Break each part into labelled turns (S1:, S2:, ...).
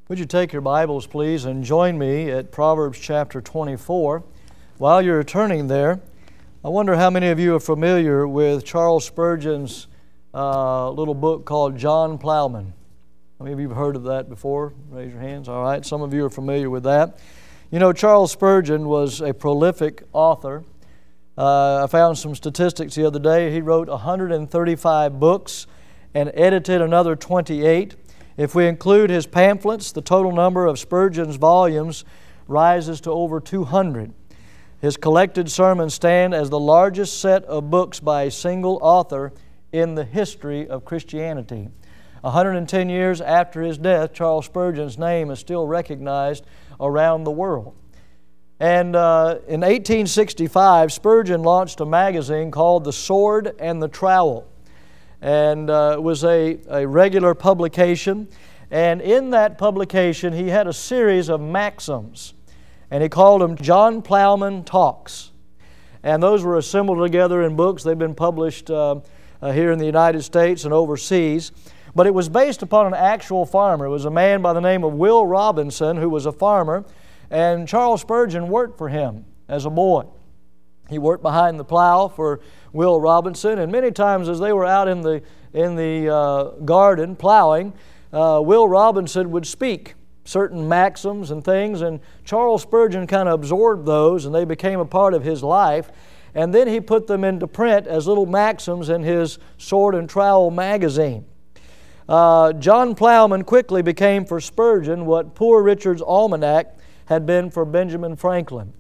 S1: Would you take your Bibles, please, and join me at Proverbs chapter 24. While you're turning there, I wonder how many of you are familiar with Charles Spurgeon's little book called John Plowman. How many of you have heard of that before? Raise your hands. All right, some of you are familiar with that. You know, Charles Spurgeon was a prolific author. I found some statistics the other day. He wrote 135 books and edited another 28. If we include his pamphlets, the total number of Spurgeon's volumes rises to over 200. His collected sermons stand as the largest set of books by a single author in the history of Christianity. 110 years after his death, Charles Spurgeon's name is still recognized around the world. And in 1865, Spurgeon launched a magazine called The Sword and the Trowel. And it was a regular publication. And in that publication, he had a series of maxims. And he called them John Plowman Talks. And those were assembled together in books. They've been published here in the United States and overseas. But it was based upon an actual farmer. It was a man by the name of Will Robinson who was a farmer. And Charles Spurgeon worked for him as a boy. He worked behind the plow for Will Robinson, and many times as they were out in the garden plowing, Will Robinson would speak certain maxims and things, and Charles Spurgeon kind of absorbed those, and they became a part of his life. And then he put them into print as little maxims in his Sword and Trowel magazine. John Plowman quickly became for Spurgeon what Poor Richard's Almanac had been for Benjamin Franklin.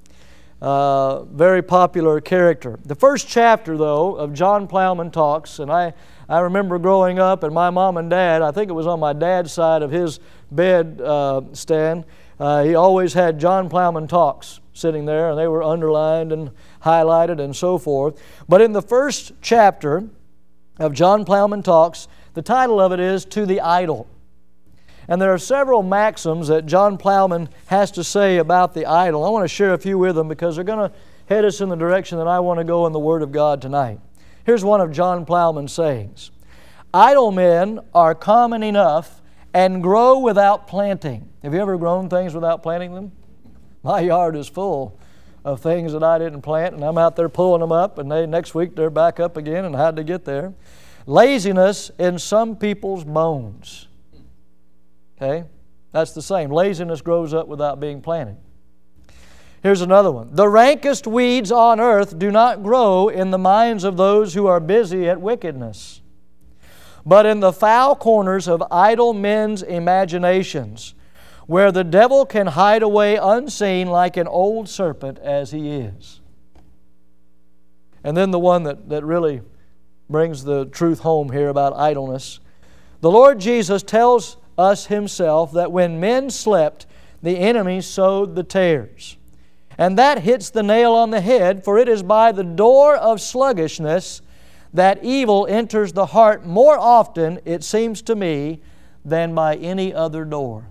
S1: Very popular character. The first chapter, though, of John Plowman Talks, and I remember growing up, and my mom and dad, I think it was on my dad's side of his bed stand, he always had John Plowman Talks sitting there, and they were underlined and highlighted and so forth. But in the first chapter of John Plowman Talks, the title of it is To the Idle. And there are several maxims that John Plowman has to say about the idle. I want to share a few with them because they're going to head us in the direction that I want to go in the Word of God tonight. Here's one of John Plowman's sayings. Idle men are common enough and grow without planting. Have you ever grown things without planting them? My yard is full of things that I didn't plant, and I'm out there pulling them up, and next week they're back up again, and how'd they get there? Laziness in some people's bones. Okay? That's the same. Laziness grows up without being planted. Here's another one. The rankest weeds on earth do not grow in the minds of those who are busy at wickedness, but in the foul corners of idle men's imaginations, where the devil can hide away unseen like an old serpent as he is. And then the one that really brings the truth home here about idleness. The Lord Jesus tells us Himself that when men slept, the enemy sowed the tares. And that hits the nail on the head, for it is by the door of sluggishness that evil enters the heart more often, it seems to me, than by any other door.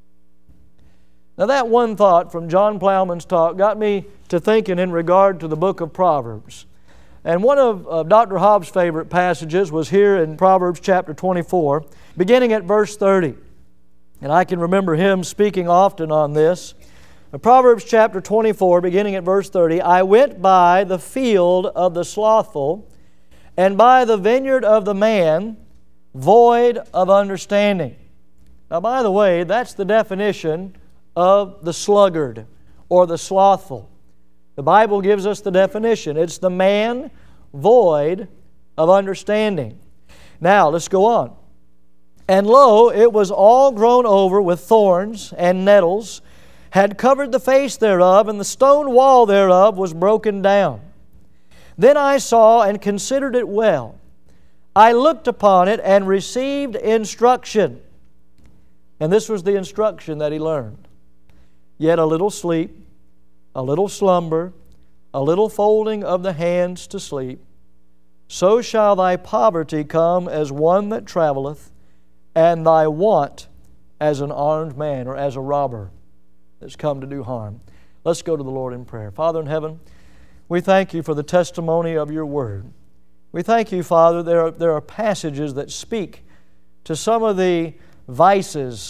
S1: Now that one thought from John Plowman's talk got me to thinking in regard to the book of Proverbs. And one of Dr. Hobbs' favorite passages was here in Proverbs chapter 24, beginning at verse 30. And I can remember him speaking often on this. Proverbs chapter 24, beginning at verse 30, I went by the field of the slothful, and by the vineyard of the man, void of understanding. Now, by the way, that's the definition of the sluggard or the slothful. The Bible gives us the definition. It's the man void of understanding. Now, let's go on. And lo, it was all grown over with thorns and nettles, had covered the face thereof, and the stone wall thereof was broken down. Then I saw and considered it well. I looked upon it and received instruction. And this was the instruction that he learned. Yet a little sleep, a little slumber, a little folding of the hands to sleep, so shall thy poverty come as one that travelleth, and thy want as an armed man, or as a robber that's come to do harm. Let's go to the Lord in prayer. Father in heaven, we thank You for the testimony of Your Word. We thank You, Father, there are passages that speak to some of the vices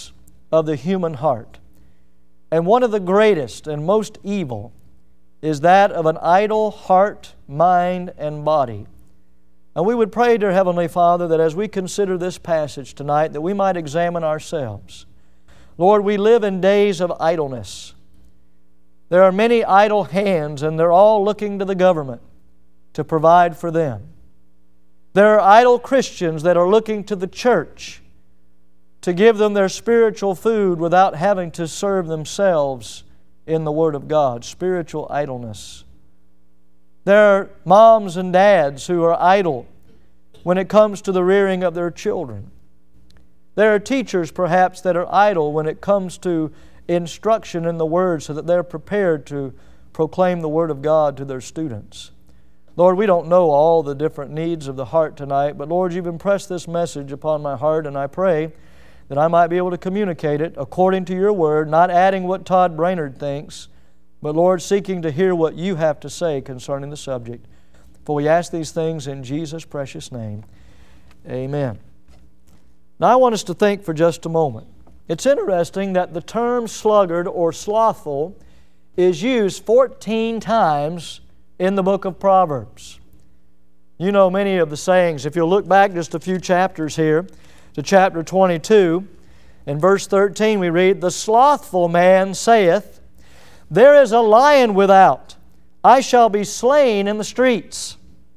S1: of the human heart. And one of the greatest and most evil is that of an idle heart, mind, and body. And we would pray, dear Heavenly Father, that as we consider this passage tonight, that we might examine ourselves. Lord, we live in days of idleness. There are many idle hands, and they're all looking to the government to provide for them. There are idle Christians that are looking to the church to give them their spiritual food without having to serve themselves in the Word of God. Spiritual idleness. There are moms and dads who are idle when it comes to the rearing of their children. There are teachers perhaps that are idle when it comes to instruction in the Word so that they're prepared to proclaim the Word of God to their students. Lord, we don't know all the different needs of the heart tonight, but Lord, You've impressed this message upon my heart, and I pray that I might be able to communicate it according to Your Word, not adding what Todd Brainerd thinks, but Lord, seeking to hear what You have to say concerning the subject. For we ask these things in Jesus' precious name. Amen. Now I want us to think for just a moment. It's interesting that the term sluggard or slothful is used 14 times in the book of Proverbs. You know many of the sayings. If you'll look back just a few chapters here to chapter 22, in verse 13 we read, "The slothful man saith, There is a lion without, I shall be slain in the streets."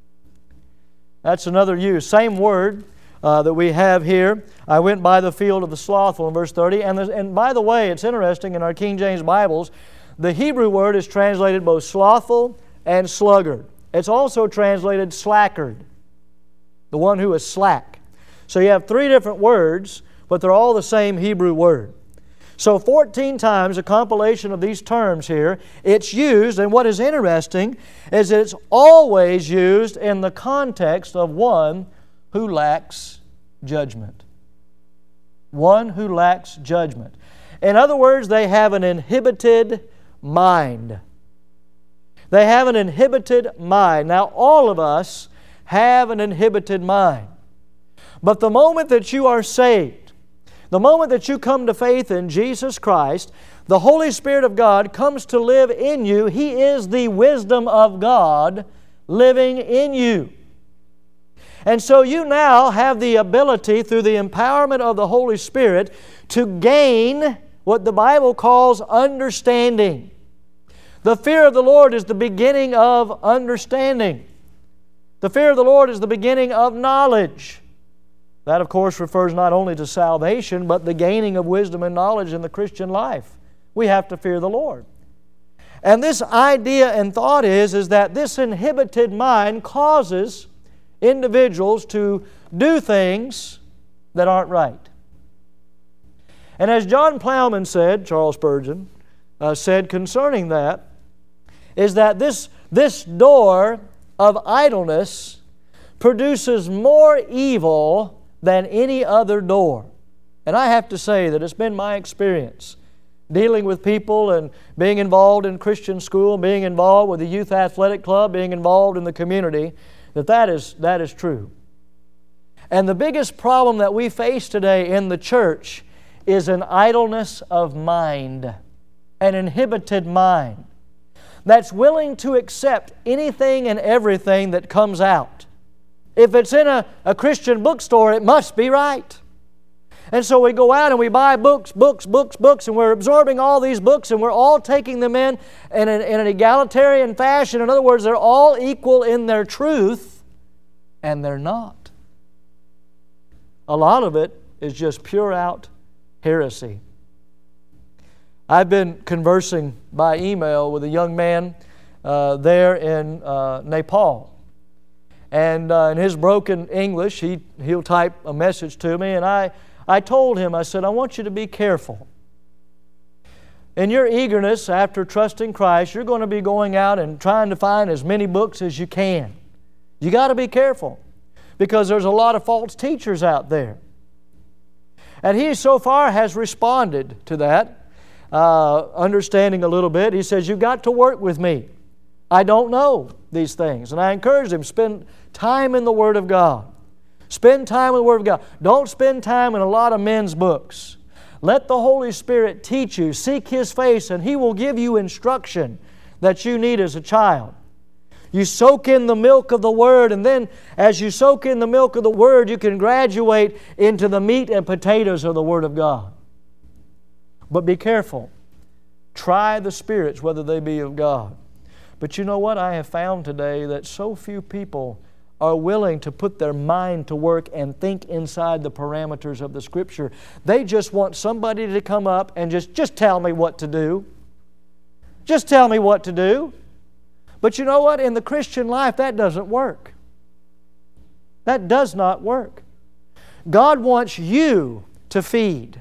S1: That's another use. Same word that we have here. I went by the field of the slothful in verse 30. And by the way, it's interesting, in our King James Bibles, the Hebrew word is translated both slothful and sluggard. It's also translated slackard, the one who is slack. So you have three different words, but they're all the same Hebrew word. So 14 times, a compilation of these terms here, it's used, and what is interesting is that it's always used in the context of one who lacks judgment. One who lacks judgment. In other words, they have an inhibited mind. They have an inhibited mind. Now, all of us have an inhibited mind. But the moment that you are saved, the moment that you come to faith in Jesus Christ, the Holy Spirit of God comes to live in you. He is the wisdom of God living in you. And so you now have the ability, through the empowerment of the Holy Spirit, to gain what the Bible calls understanding. The fear of the Lord is the beginning of understanding. The fear of the Lord is the beginning of knowledge. That, of course, refers not only to salvation, but the gaining of wisdom and knowledge in the Christian life. We have to fear the Lord. And this idea and thought is that this inhibited mind causes individuals to do things that aren't right. And as John Plowman said, Charles Spurgeon said concerning that, is that this door of idleness produces more evil than any other door. And I have to say that it's been my experience dealing with people and being involved in Christian school, being involved with the youth athletic club, being involved in the community, that is true. And the biggest problem that we face today in the church is an idleness of mind, an inhibited mind that's willing to accept anything and everything that comes out. If it's in a Christian bookstore, it must be right. And so we go out and we buy books, and we're absorbing all these books, and we're all taking them in an egalitarian fashion. In other words, they're all equal in their truth, and they're not. A lot of it is just pure out heresy. I've been conversing by email with a young man there in Nepal. And in his broken English, he'll type a message to me, and I told him, I said, I want you to be careful. In your eagerness after trusting Christ, you're going to be going out and trying to find as many books as you can. You got to be careful, because there's a lot of false teachers out there. And he so far has responded to that, understanding a little bit. He says, you've got to work with me. I don't know these things. And I encourage him, spend time in the Word of God. Spend time in the Word of God. Don't spend time in a lot of men's books. Let the Holy Spirit teach you. Seek His face, and He will give you instruction that you need as a child. You soak in the milk of the Word, and then as you soak in the milk of the Word, you can graduate into the meat and potatoes of the Word of God. But be careful. Try the spirits, whether they be of God. But you know what? I have found today that so few people are willing to put their mind to work and think inside the parameters of the Scripture. They just want somebody to come up and just tell me what to do. Just tell me what to do. But you know what? In the Christian life, that doesn't work. That does not work. God wants you to feed.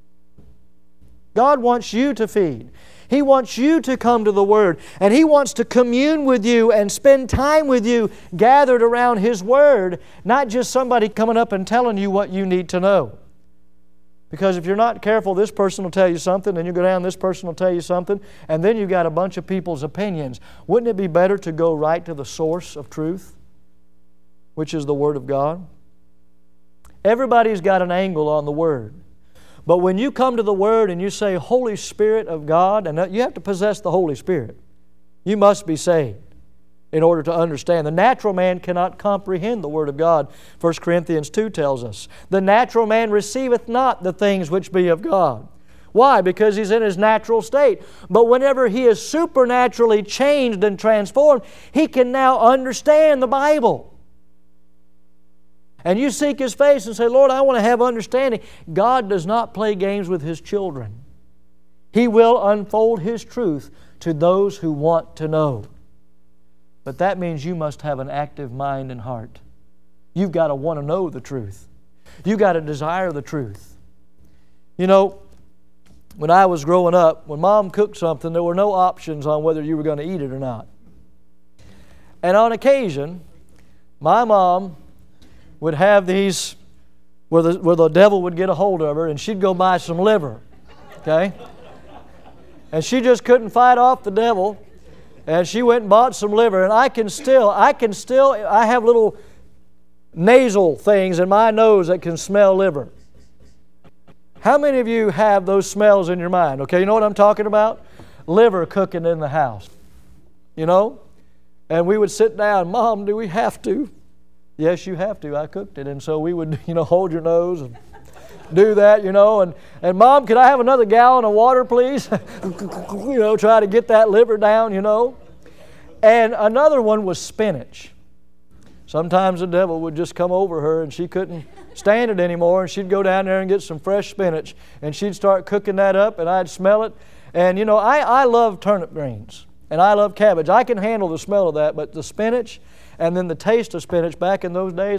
S1: God wants you to feed. He wants you to come to the Word, and He wants to commune with you and spend time with you gathered around His Word, not just somebody coming up and telling you what you need to know. Because if you're not careful, this person will tell you something, and you go down, this person will tell you something, and then you've got a bunch of people's opinions. Wouldn't it be better to go right to the source of truth, which is the Word of God? Everybody's got an angle on the Word. But when you come to the Word and you say, Holy Spirit of God, and you have to possess the Holy Spirit. You must be saved in order to understand. The natural man cannot comprehend the Word of God. 1 Corinthians 2 tells us, the natural man receiveth not the things which be of God. Why? Because he's in his natural state. But whenever he is supernaturally changed and transformed, he can now understand the Bible. And you seek His face and say, Lord, I want to have understanding. God does not play games with His children. He will unfold His truth to those who want to know. But that means you must have an active mind and heart. You've got to want to know the truth. You've got to desire the truth. You know, when I was growing up, when Mom cooked something, there were no options on whether you were going to eat it or not. And on occasion, my mom would have these where the devil would get a hold of her, and she'd go buy some liver. Okay? And she just couldn't fight off the devil. And she went and bought some liver, and I have little nasal things in my nose that can smell liver. How many of you have those smells in your mind? Okay, you know what I'm talking about? Liver cooking in the house. You know? And we would sit down, Mom, do we have to? Yes, you have to. I cooked it. And so we would, hold your nose and do that, And Mom, could I have another gallon of water, please? Try to get that liver down, And another one was spinach. Sometimes the devil would just come over her and she couldn't stand it anymore, and she'd go down there and get some fresh spinach, and she'd start cooking that up, and I'd smell it. And I love turnip greens, and I love cabbage. I can handle the smell of that, but the spinach and then the taste of spinach back in those days,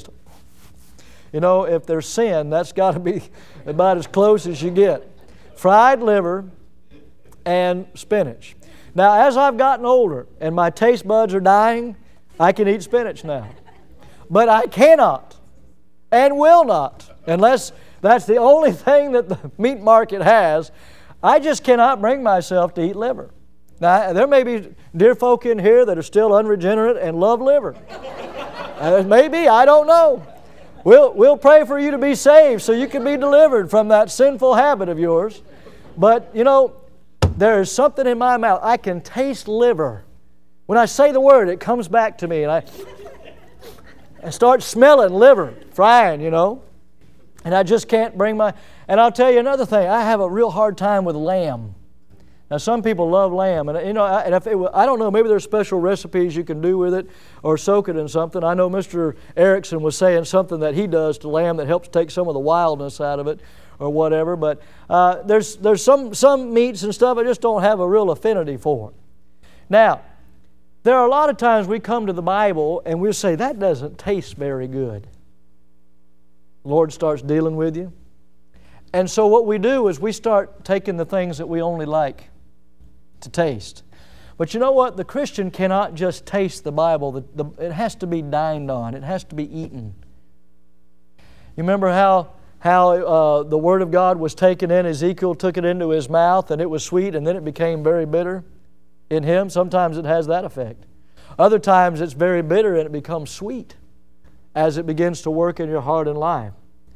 S1: if there's sin, that's got to be about as close as you get. Fried liver and spinach. Now, as I've gotten older and my taste buds are dying, I can eat spinach now. But I cannot and will not, unless that's the only thing that the meat market has. I just cannot bring myself to eat liver. Now, there may be dear folk in here that are still unregenerate and love liver. Maybe, I don't know. We'll pray for you to be saved so you can be delivered from that sinful habit of yours. But, there is something in my mouth. I can taste liver. When I say the word, it comes back to me, and I start smelling liver frying, And I just can't bring my... And I'll tell you another thing. I have a real hard time with lamb. Now, some people love lamb, and I don't know, maybe there's special recipes you can do with it or soak it in something. I know Mr. Erickson was saying something that he does to lamb that helps take some of the wildness out of it or whatever, but there's some meats and stuff I just don't have a real affinity for. Now, there are a lot of times we come to the Bible and we'll say, that doesn't taste very good. The Lord starts dealing with you. And so what we do is we start taking the things that we only like to taste. But you know what? The Christian cannot just taste the Bible. It has to be dined on. It has to be eaten. You remember how the Word of God was taken in? Ezekiel took it into his mouth and it was sweet, and then it became very bitter in him. Sometimes it has that effect. Other times it's very bitter and it becomes sweet as it begins to work in your heart and life.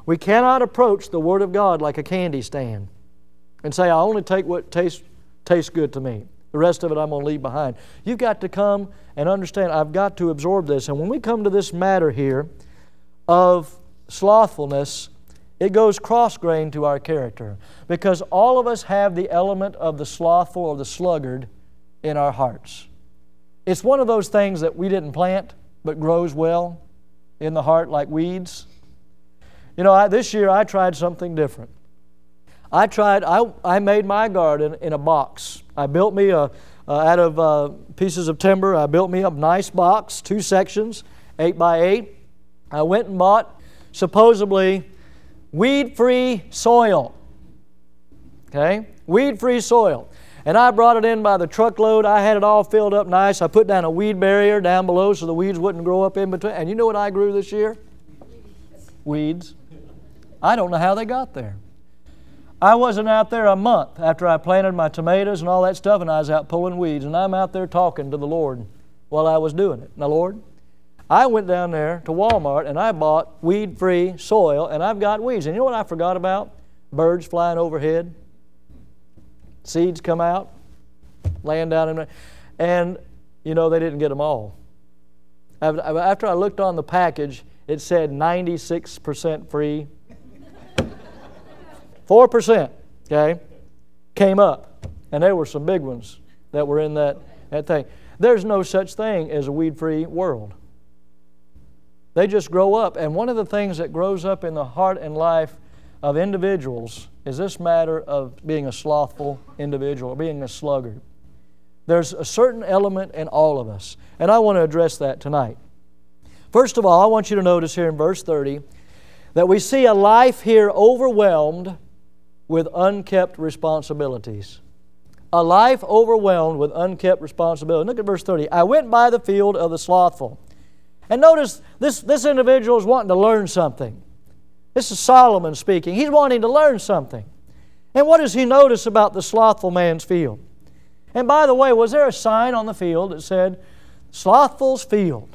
S1: We cannot approach the Word of God like a candy stand and say, I only take what tastes good to me. The rest of it I'm going to leave behind. You've got to come and understand, I've got to absorb this. And when we come to this matter here of slothfulness, it goes cross-grained to our character, because all of us have the element of the slothful or the sluggard in our hearts. It's one of those things that we didn't plant but grows well in the heart like weeds. You know, this year I tried something different. I made my garden in a box. I built me out of pieces of timber, I built me a nice box, 2 sections, 8 by 8. I went and bought supposedly weed-free soil. Okay? Weed-free soil. And I brought it in by the truckload. I had it all filled up nice. I put down a weed barrier down below so the weeds wouldn't grow up in between. And you know what I grew this year? Weeds. I don't know how they got there. I wasn't out there a month after I planted my tomatoes and all that stuff, and I was out pulling weeds, and I'm out there talking to the Lord while I was doing it. Now, Lord, I went down there to Walmart and I bought weed-free soil, and I've got weeds. And you know what I forgot about? Birds flying overhead. Seeds come out, laying down in there. And, you know, they didn't get them all. After I looked on the package, it said 96% free. 4%, okay, came up. And there were some big ones that were in that thing. There's no such thing as a weed-free world. They just grow up. And one of the things that grows up in the heart and life of individuals is this matter of being a slothful individual, or being a sluggard. There's a certain element in all of us. And I want to address that tonight. First of all, I want you to notice here in verse 30 that we see a life here overwhelmed with unkept responsibilities. A life overwhelmed with unkept responsibility. Look at verse 30. I went by the field of the slothful. And notice this individual is wanting to learn something. This is Solomon speaking. He's wanting to learn something. And what does he notice about the slothful man's field? And by the way, was there a sign on the field that said, Slothful's field?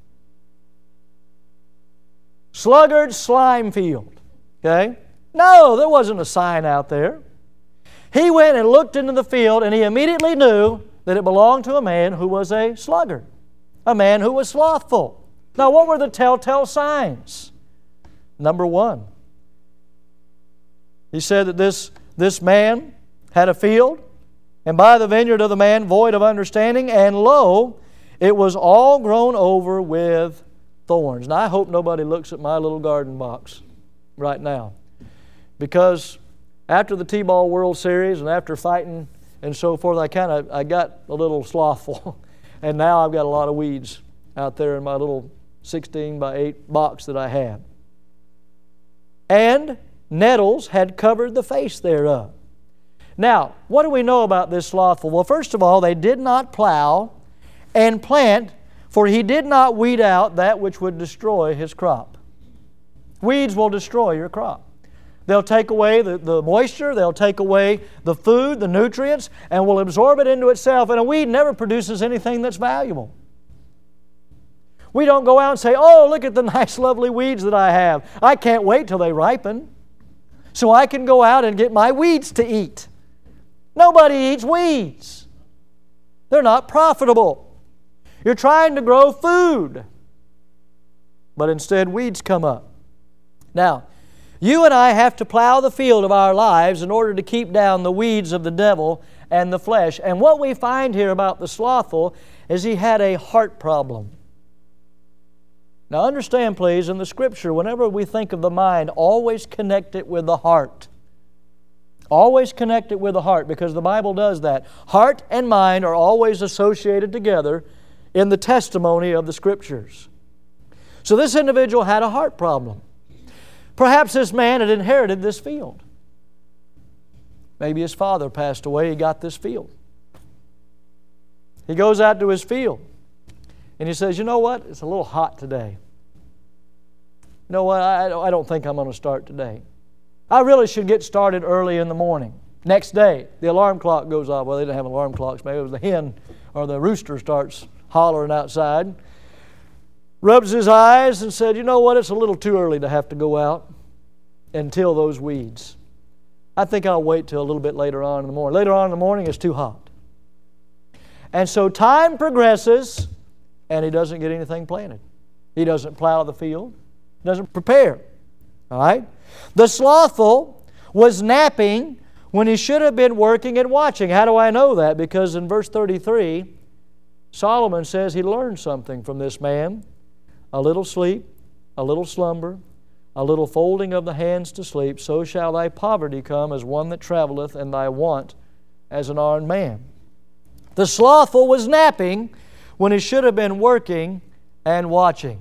S1: Sluggard's slime field. Okay? No, there wasn't a sign out there. He went and looked into the field, and he immediately knew that it belonged to a man who was a sluggard, a man who was slothful. Now, what were the telltale signs? Number 1, he said that this man had a field, and by the vineyard of the man void of understanding, and lo, it was all grown over with thorns. Now, I hope nobody looks at my little garden box right now, because after the T-ball World Series and after fighting and so forth, I got a little slothful, and now I've got a lot of weeds out there in my little 16 by 8 box that I have. And nettles had covered the face thereof. Now, what do we know about this slothful? Well, first of all, they did not plow and plant, for he did not weed out that which would destroy his crop. Weeds will destroy your crop. They'll take away the moisture, they'll take away the food, the nutrients, and will absorb it into itself. And a weed never produces anything that's valuable. We don't go out and say, oh, look at the nice, lovely weeds that I have. I can't wait till they ripen so I can go out and get my weeds to eat. Nobody eats weeds. They're not profitable. You're trying to grow food, but instead weeds come up. Now, you and I have to plow the field of our lives in order to keep down the weeds of the devil and the flesh. And what we find here about the slothful is he had a heart problem. Now understand, please, in the Scripture, whenever we think of the mind, always connect it with the heart. Always connect it with the heart, because the Bible does that. Heart and mind are always associated together in the testimony of the Scriptures. So this individual had a heart problem. Perhaps this man had inherited this field. Maybe his father passed away, he got this field. He goes out to his field and he says, you know what? It's a little hot today. You know what? I don't think I'm going to start today. I really should get started early in the morning. Next day, the alarm clock goes off. Well, they didn't have alarm clocks. Maybe it was the hen or the rooster starts hollering outside. Rubs his eyes and said, you know what? It's a little too early to have to go out. and till those weeds. I think I'll wait till a little bit later on in the morning. Later on in the morning it's too hot. And so time progresses and he doesn't get anything planted. He doesn't plow the field, doesn't prepare. All right? The slothful was napping when he should have been working and watching. How do I know that? Because in verse 33, Solomon says he learned something from this man. A little sleep, a little slumber, a little folding of the hands to sleep, so shall thy poverty come as one that travelleth, and thy want as an armed man. The slothful was napping when he should have been working and watching.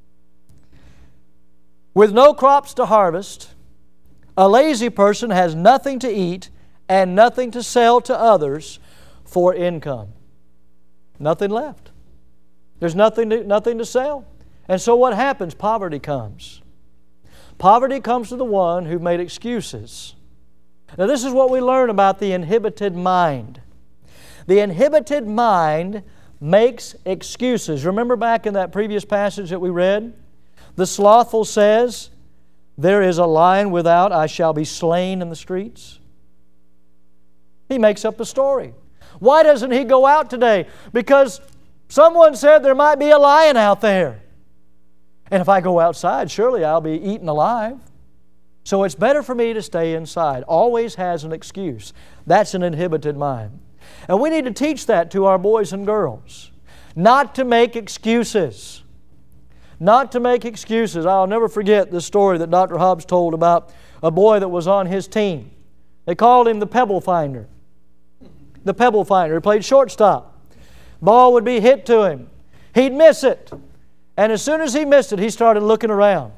S1: With no crops to harvest, a lazy person has nothing to eat and nothing to sell to others for income. Nothing left. There's nothing to sell. And so what happens? Poverty comes. Poverty comes to the one who made excuses. Now this is what we learn about the inhibited mind. The inhibited mind makes excuses. Remember back in that previous passage that we read? The slothful says, there is a lion without, I shall be slain in the streets. He makes up a story. Why doesn't he go out today? Because someone said there might be a lion out there. And if I go outside, surely I'll be eaten alive. So it's better for me to stay inside. Always has an excuse. That's an inhibited mind. And we need to teach that to our boys and girls. Not to make excuses. Not to make excuses. I'll never forget the story that Dr. Hobbs told about a boy that was on his team. They called him the Pebble Finder. The Pebble Finder. He played shortstop. Ball would be hit to him. He'd miss it. And as soon as he missed it, he started looking around.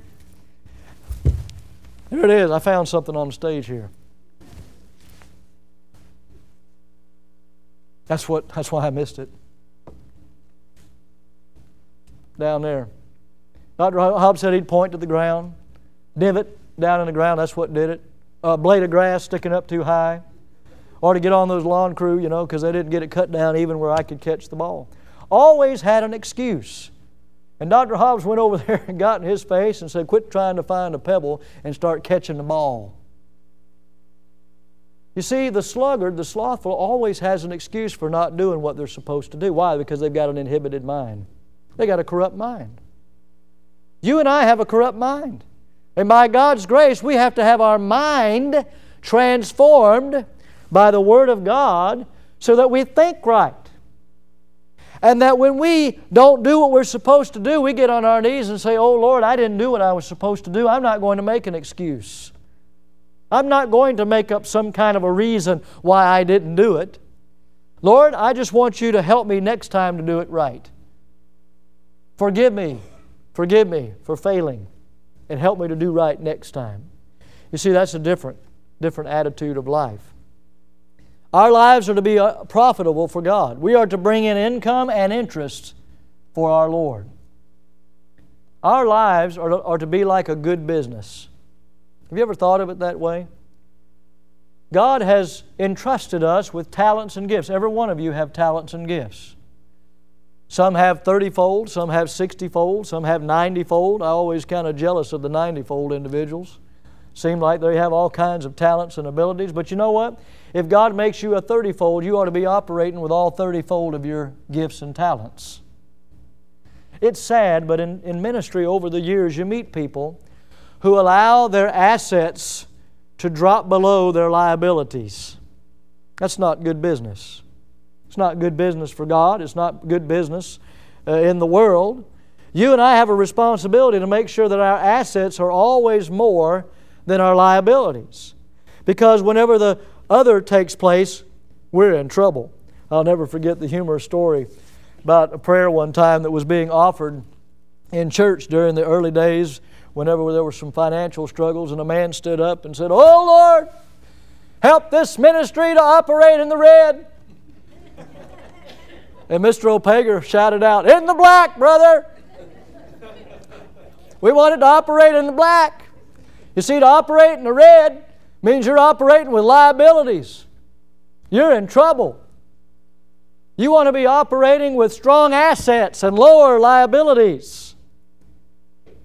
S1: There it is. I found something on the stage here. That's why I missed it. Down there. Dr. Hobbs said he'd point to the ground. Divot down in the ground, that's what did it. A blade of grass sticking up too high. Or to get on those lawn crew, because they didn't get it cut down even where I could catch the ball. Always had an excuse. And Dr. Hobbs went over there and got in his face and said, quit trying to find a pebble and start catching the ball. You see, the sluggard, the slothful, always has an excuse for not doing what they're supposed to do. Why? Because they've got an inhibited mind. They got a corrupt mind. You and I have a corrupt mind. And by God's grace, we have to have our mind transformed by the Word of God so that we think right. And that when we don't do what we're supposed to do, we get on our knees and say, oh Lord, I didn't do what I was supposed to do. I'm not going to make an excuse. I'm not going to make up some kind of a reason why I didn't do it. Lord, I just want you to help me next time to do it right. Forgive me for failing, and help me to do right next time. You see, that's a different attitude of life. Our lives are to be profitable for God. We are to bring in income and interest for our Lord. Our lives are to be like a good business. Have you ever thought of it that way? God has entrusted us with talents and gifts. Every one of you have talents and gifts. Some have 30-fold, some have 60-fold, some have 90-fold. I always kind of jealous of the 90-fold individuals. Seem like they have all kinds of talents and abilities. But you know what? If God makes you a 30-fold, you ought to be operating with all 30-fold of your gifts and talents. It's sad, but in ministry over the years, you meet people who allow their assets to drop below their liabilities. That's not good business. It's not good business for God. It's not good business in the world. You and I have a responsibility to make sure that our assets are always more than our liabilities. Because whenever the other takes place, we're in trouble. I'll never forget the humorous story about a prayer one time that was being offered in church during the early days whenever there were some financial struggles, and a man stood up and said, "Oh Lord, help this ministry to operate in the red." And Mr. O'Pager shouted out, "In the black, brother." We wanted to operate in the black. You see, to operate in the red means you're operating with liabilities. You're in trouble. You want to be operating with strong assets and lower liabilities.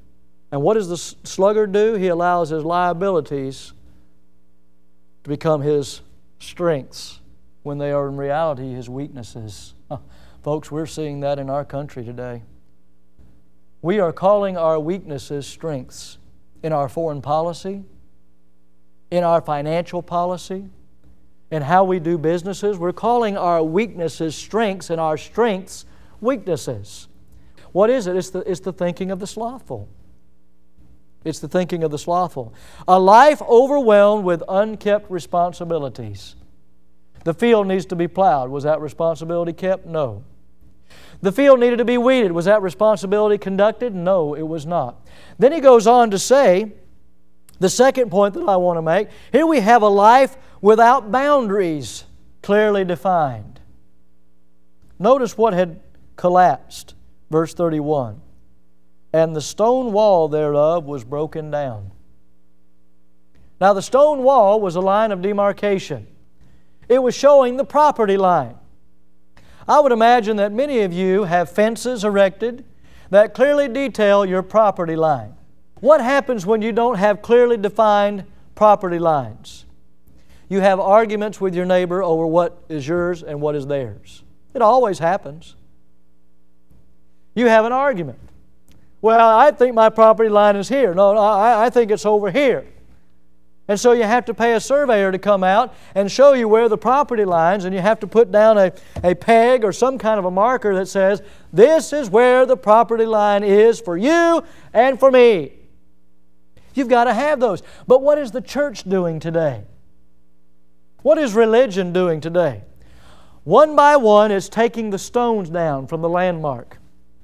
S1: And what does the sluggard do? He allows his liabilities to become his strengths when they are in reality his weaknesses. Folks, we're seeing that in our country today. We are calling our weaknesses strengths in our foreign policy, in our financial policy, in how we do businesses. We're calling our weaknesses strengths and our strengths weaknesses. What is it? It's the thinking of the slothful. It's the thinking of the slothful. A life overwhelmed with unkept responsibilities. The field needs to be plowed. Was that responsibility kept? No. The field needed to be weeded. Was that responsibility conducted? No, it was not. Then he goes on to say, the second point that I want to make, here we have a life without boundaries clearly defined. Notice what had collapsed. Verse 31. And the stone wall thereof was broken down. Now the stone wall was a line of demarcation. It was showing the property line. I would imagine that many of you have fences erected that clearly detail your property line. What happens when you don't have clearly defined property lines? You have arguments with your neighbor over what is yours and what is theirs. It always happens. You have an argument. Well, I think my property line is here. No, I think it's over here. And so you have to pay a surveyor to come out and show you where the property lines, and you have to put down a peg or some kind of a marker that says, this is where the property line is for you and for me. You've got to have those. But what is the church doing today? What is religion doing today? One by one, it's taking the stones down from the landmark.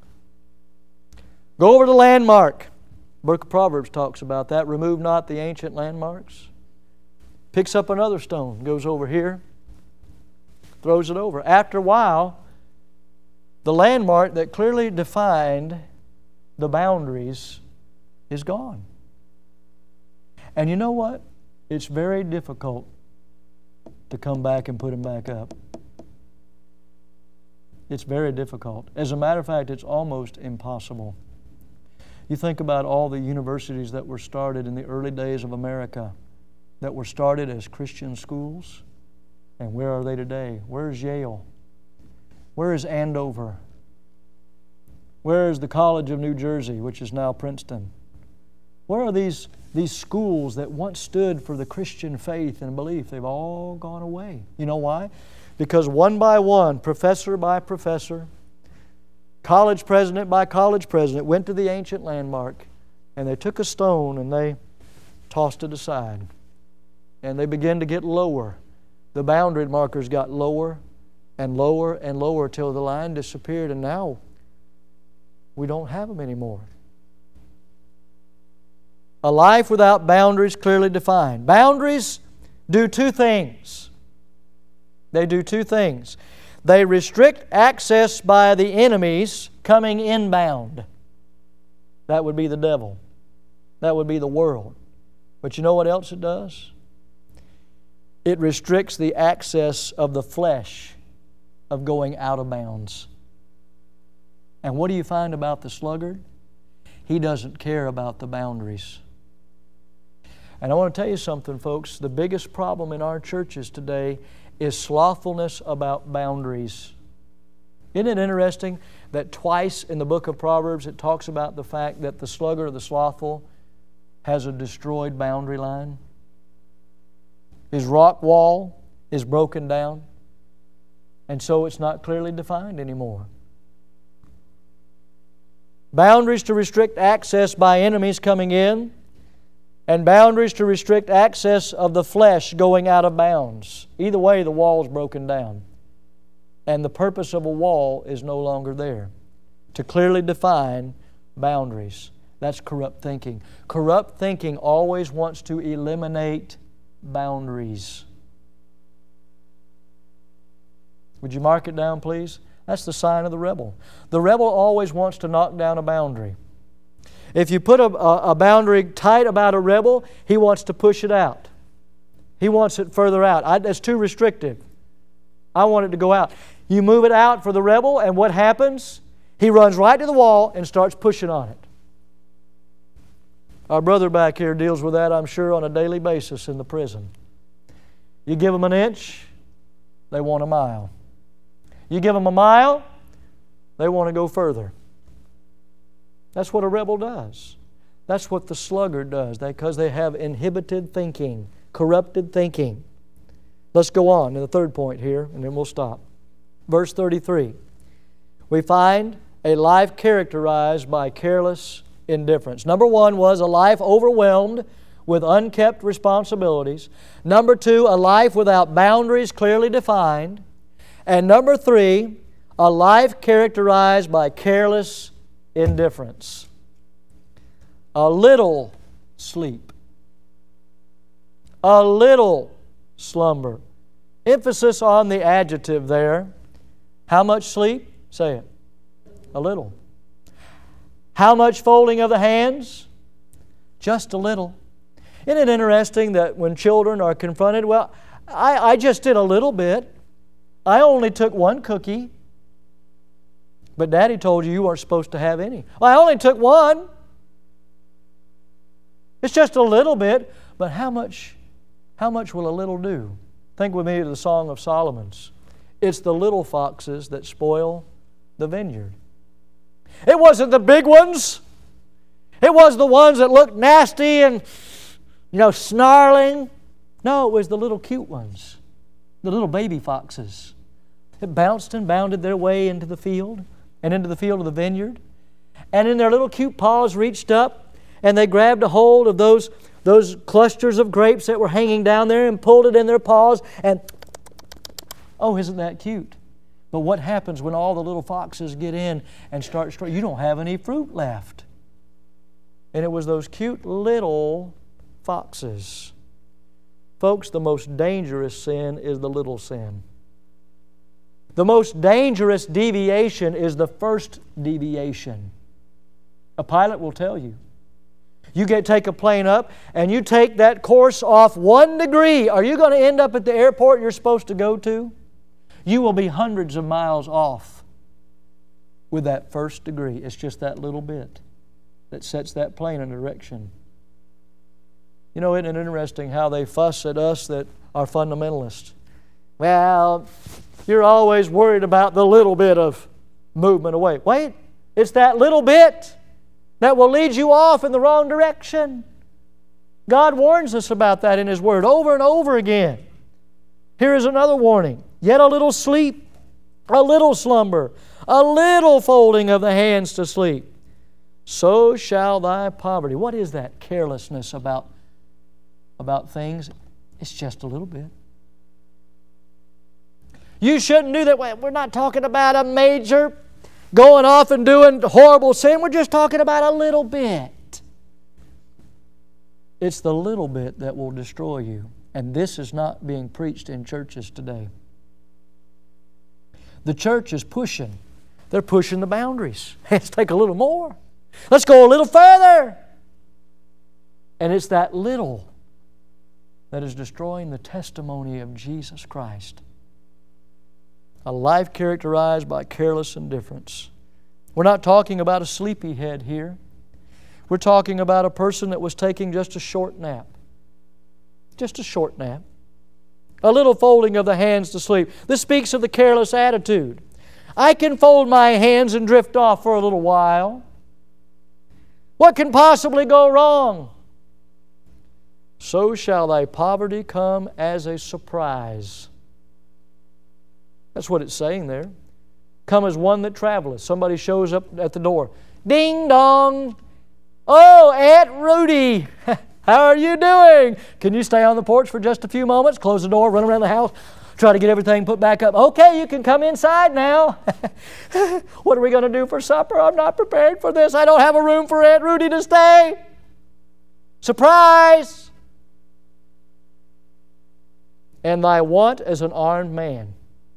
S1: Go over the landmark. Book of Proverbs talks about that. Remove not the ancient landmarks. Picks up another stone, goes over here, throws it over. After a while, the landmark that clearly defined the boundaries is gone. And you know what? It's very difficult to come back and put them back up. It's very difficult. As a matter of fact, it's almost impossible. You think about all the universities that were started in the early days of America, that were started as Christian schools, and where are they today? Where is Yale? Where is Andover? Where is the College of New Jersey, which is now Princeton? Where are these schools that once stood for the Christian faith and belief? They've all gone away. You know why? Because one by one, professor by professor, college president by college president went to the ancient landmark, and they took a stone and they tossed it aside. And they began to get lower. The boundary markers got lower and lower and lower till the line disappeared, and now we don't have them anymore. A life without boundaries clearly defined. Boundaries do two things. They do two things. They restrict access by the enemies coming inbound. That would be the devil. That would be the world. But you know what else it does? It restricts the access of the flesh of going out of bounds. And what do you find about the sluggard? He doesn't care about the boundaries. And I want to tell you something, folks. The biggest problem in our churches today is slothfulness about boundaries. Isn't it interesting that twice in the book of Proverbs it talks about the fact that the sluggard or the slothful has a destroyed boundary line? His rock wall is broken down, and so it's not clearly defined anymore. Boundaries to restrict access by enemies coming in, and boundaries to restrict access of the flesh going out of bounds. Either way, the wall is broken down. And the purpose of a wall is no longer there. To clearly define boundaries. That's corrupt thinking. Corrupt thinking always wants to eliminate boundaries. Would you mark it down, please? That's the sign of the rebel. The rebel always wants to knock down a boundary. If you put a boundary tight about a rebel, he wants to push it out. He wants it further out. That's too restrictive. I want it to go out. You move it out for the rebel, and what happens? He runs right to the wall and starts pushing on it. Our brother back here deals with that, I'm sure, on a daily basis in the prison. You give them an inch, they want a mile. You give them a mile, they want to go further. That's what a rebel does. That's what the sluggard does, because they have inhibited thinking, corrupted thinking. Let's go on to the third point here, and then we'll stop. Verse 33. We find a life characterized by careless indifference. Number one was a life overwhelmed with unkept responsibilities. Number two, a life without boundaries clearly defined. And number three, a life characterized by careless indifference. A little sleep. A little slumber. Emphasis on the adjective there. How much sleep? Say it. A little. How much folding of the hands? Just a little. Isn't it interesting that when children are confronted, well, I just did a little bit. I only took one cookie. But Daddy told you weren't supposed to have any. Well, I only took one. It's just a little bit. But how much will a little do? Think with me of the Song of Solomon's. It's the little foxes that spoil the vineyard. It wasn't the big ones. It was the ones that looked nasty and, snarling. No, it was the little cute ones, the little baby foxes that bounced and bounded their way into the field and into the field of the vineyard. And in their little cute paws reached up and they grabbed a hold of those clusters of grapes that were hanging down there and pulled it in their paws and, oh, isn't that cute? But what happens when all the little foxes get in and start, you don't have any fruit left. And it was those cute little foxes. Folks, the most dangerous sin is the little sin. The most dangerous deviation is the first deviation. A pilot will tell you. You take a plane up and you take that course off 1 degree. Are you going to end up at the airport you're supposed to go to? You will be hundreds of miles off with that first degree. It's just that little bit that sets that plane in a direction. Isn't it interesting how they fuss at us that are fundamentalists? Well, you're always worried about the little bit of movement away. Wait, it's that little bit that will lead you off in the wrong direction. God warns us about that in His Word over and over again. Here is another warning. Yet a little sleep, a little slumber, a little folding of the hands to sleep. So shall thy poverty. What is that carelessness about things? It's just a little bit. You shouldn't do that. We're not talking about a major going off and doing horrible sin. We're just talking about a little bit. It's the little bit that will destroy you. And this is not being preached in churches today. The church is pushing. They're pushing the boundaries. Let's take a little more. Let's go a little further. And it's that little that is destroying the testimony of Jesus Christ. A life characterized by careless indifference. We're not talking about a sleepyhead here. We're talking about a person that was taking just a short nap. Just a short nap. A little folding of the hands to sleep. This speaks of the careless attitude. I can fold my hands and drift off for a little while. What can possibly go wrong? So shall thy poverty come as a surprise. That's what it's saying there. Come as one that traveleth. Somebody shows up at the door. Ding dong. Oh, Aunt Rudy. How are you doing? Can you stay on the porch for just a few moments? Close the door, run around the house, try to get everything put back up. Okay, you can come inside now. What are we going to do for supper? I'm not prepared for this. I don't have a room for Aunt Rudy to stay. Surprise! And thy want as an armed man.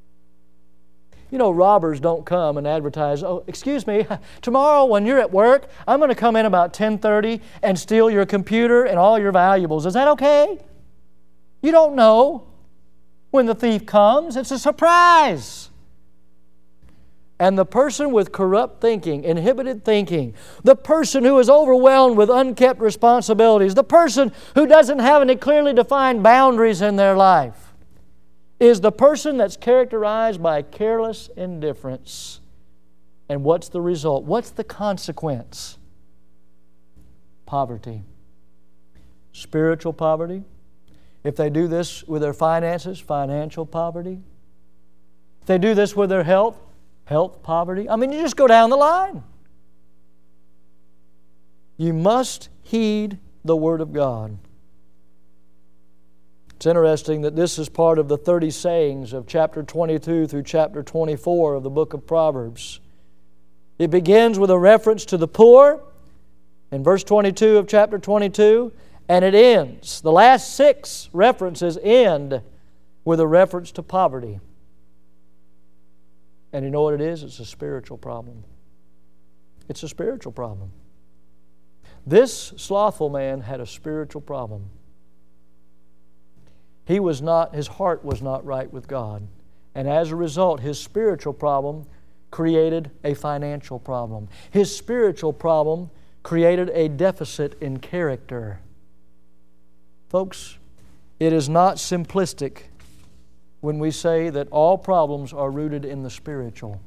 S1: Robbers don't come and advertise, oh, excuse me, tomorrow when you're at work, I'm going to come in about 10:30 and steal your computer and all your valuables. Is that okay? You don't know when the thief comes. It's a surprise. And the person with corrupt thinking, inhibited thinking, the person who is overwhelmed with unkept responsibilities, the person who doesn't have any clearly defined boundaries in their life, is the person that's characterized by careless indifference. And what's the result? What's the consequence? Poverty. Spiritual poverty. If they do this with their finances, financial poverty. If they do this with their health, health poverty. I mean, you just go down the line. You must heed the Word of God. It's interesting that this is part of the 30 sayings of chapter 22 through chapter 24 of the book of Proverbs. It begins with a reference to the poor in verse 22 of chapter 22, and it ends. The last 6 references end with a reference to poverty. And you know what it is? It's a spiritual problem. It's a spiritual problem. This slothful man had a spiritual problem. His heart was not right with God. And as a result, his spiritual problem created a financial problem. His spiritual problem created a deficit in character. Folks, it is not simplistic when we say that all problems are rooted in the spiritual.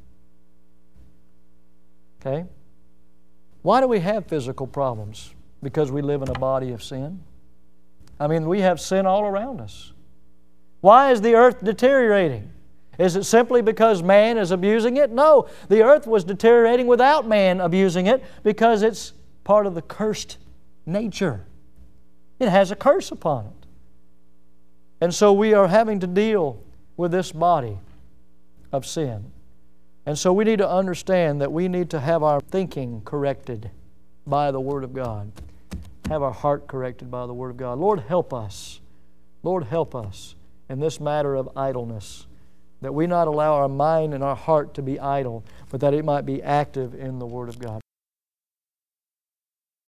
S1: Okay? Why do we have physical problems? Because we live in a body of sin. I mean, we have sin all around us. Why is the earth deteriorating? Is it simply because man is abusing it? No, the earth was deteriorating without man abusing it because it's part of the cursed nature. It has a curse upon it. And so we are having to deal with this body of sin. And so we need to understand that we need to have our thinking corrected by the Word of God. Have our heart corrected by the Word of God. Lord, help us. Lord, help us in this matter of idleness, that we not allow our mind and our heart to be idle, but that it might be active in the Word of God.